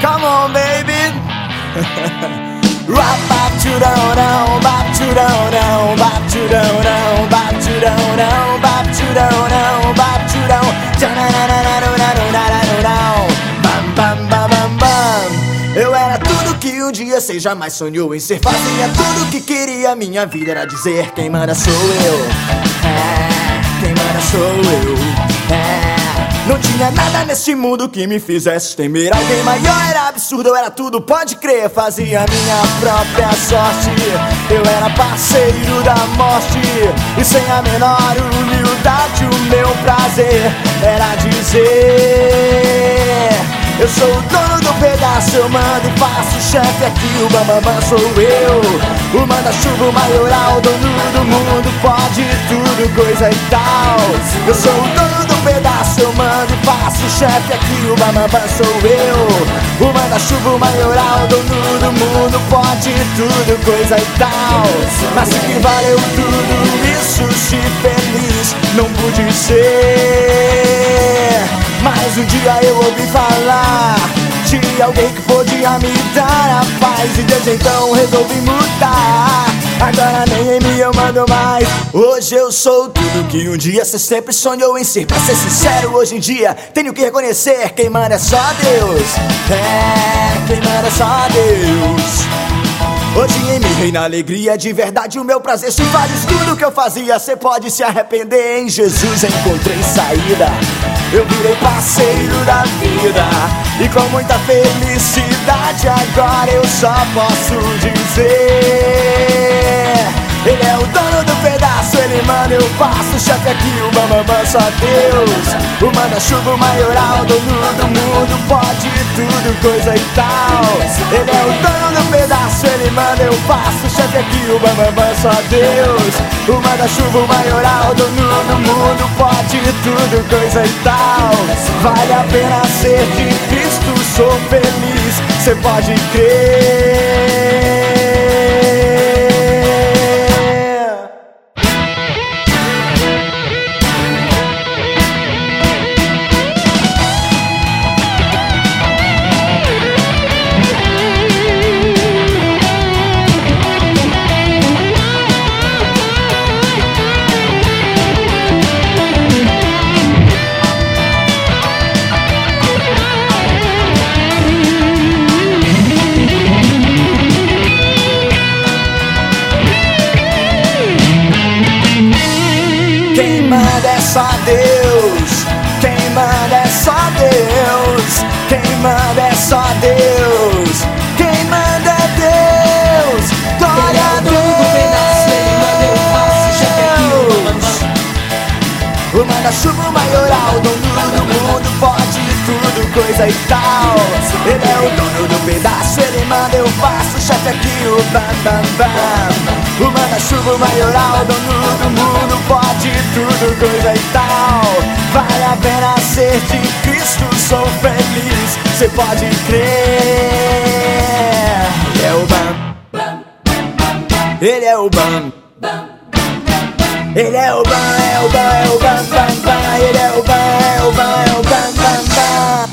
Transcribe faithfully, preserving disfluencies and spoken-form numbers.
Come on, baby. Rap bop to down down, bop to down down, bop to down down, bop to down down, bop to down down, bop to down. Bam bam bam bam bam. Eu era tudo que um dia você jamais sonhou em ser. Fazia tudo que queria, minha vida era dizer: quem manda sou eu. É, quem manda sou eu. É. Não tinha nada nesse mundo que me fizesse temer alguém maior, era absurdo, eu era tudo, pode crer. Fazia minha própria sorte, eu era parceiro da morte. E sem a menor humildade o meu prazer era dizer: eu sou o dono do pedaço, eu mando e faço chefe aqui, o bambambam sou eu. O manda-chuva, o maioral, dono do mundo, pode tudo, coisa e tal. Eu sou o dono do pedaço, eu mando e faço chefe aqui, o bambambam sou eu. O manda-chuva, o maioral, dono do mundo, pode tudo, coisa e tal. Mas o que valeu tudo isso, se feliz não pude ser. Mas um dia eu ouvi falar de alguém que podia me dar a paz, e desde então resolvi mudar. Agora nem em mim eu mando mais. Hoje eu sou tudo que um dia cê sempre sonhou em ser. Pra ser sincero, hoje em dia tenho que reconhecer: quem manda é só Deus. É, quem manda é só Deus. Hoje em mim reina alegria de verdade, o meu prazer se faz tudo que eu fazia. Cê pode se arrepender, em Jesus encontrei saída. Eu virei parceiro da vida e com muita felicidade agora eu só posso dizer: ele é o dono do pedaço, ele manda, eu faço chefe aqui, o bambambam só Deus. O manda-chuva, o maioral, dono do mundo, pode tudo, coisa e tal. Ele é o dono do pedaço, ele manda, eu faço chefe aqui, o bambambam só Deus. O manda-chuva, o maioral, dono do mundo, pode tudo, coisa e tal. Vale a pena ser de Cristo, sou feliz, cê pode crer. Quem manda é só Deus, quem manda é só Deus, quem manda é só Deus, quem manda é Deus, glória a Deus. O manda-chuva, o maioral, dono do mundo, pode tudo, coisa e tal. Ele é o dono do pedaço, ele manda, eu faço chefe aqui, o bam bam bam. O manda-chuva, o maioral, dono do mundo, pode tudo, coisa e tal. Vale a pena ser de Cristo, sou feliz, cê pode crer. Ele é o bam, ele é o bam, ele é o bam, é o bam, é o bam, bam, bam. Ele é o bam, é o bam, é o bam, bam, bam.